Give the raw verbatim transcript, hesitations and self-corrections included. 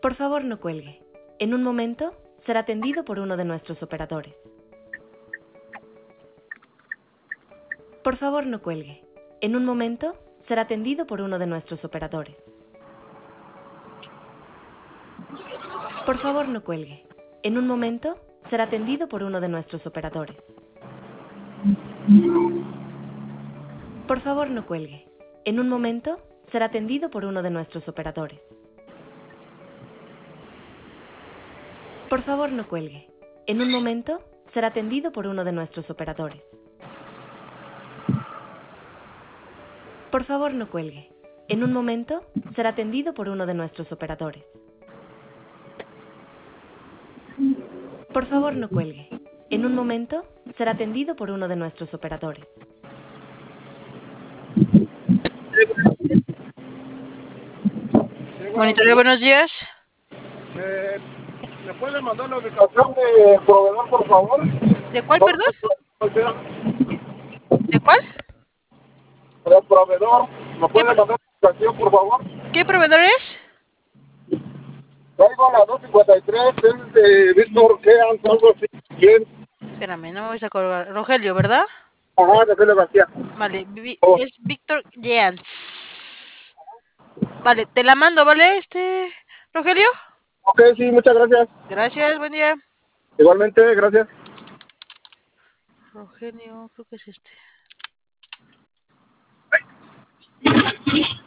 Por favor, no cuelgue. En un momento, será atendido por uno de nuestros operadores. Por favor, no cuelgue. En un momento, será atendido por uno de nuestros operadores. Por favor, no cuelgue. En un momento, será atendido por uno de nuestros operadores. Por favor, no cuelgue. En un momento, será atendido por uno de nuestros operadores. Por favor, no cuelgue. En un momento, será atendido por uno de nuestros operadores. Por favor, no cuelgue. En un momento, será atendido por uno de nuestros operadores. Por favor, no cuelgue. En un momento, será atendido por uno de nuestros operadores. Monitoreo, buenos días. Eh, ¿Me puede mandar la ubicación de proveedor, por favor? ¿De cuál, perdón? ¿De cuál? El proveedor, ¿me ¿Qué, puede pro- mandar la ubicación, por favor? ¿Qué proveedor es? Traigo a la dos cincuenta y tres, es de Víctor Keans, algo así. ¿Quién? Espérame, no me voy a colgar. Rogelio, ¿verdad? Ajá, de Félix García. Vale, Vi- Oh, es Víctor Jeans. Vale, te la mando, ¿vale? Este, Rogelio. ok, sí, muchas gracias. Gracias, buen día. Igualmente, gracias. Rogelio, creo que es este.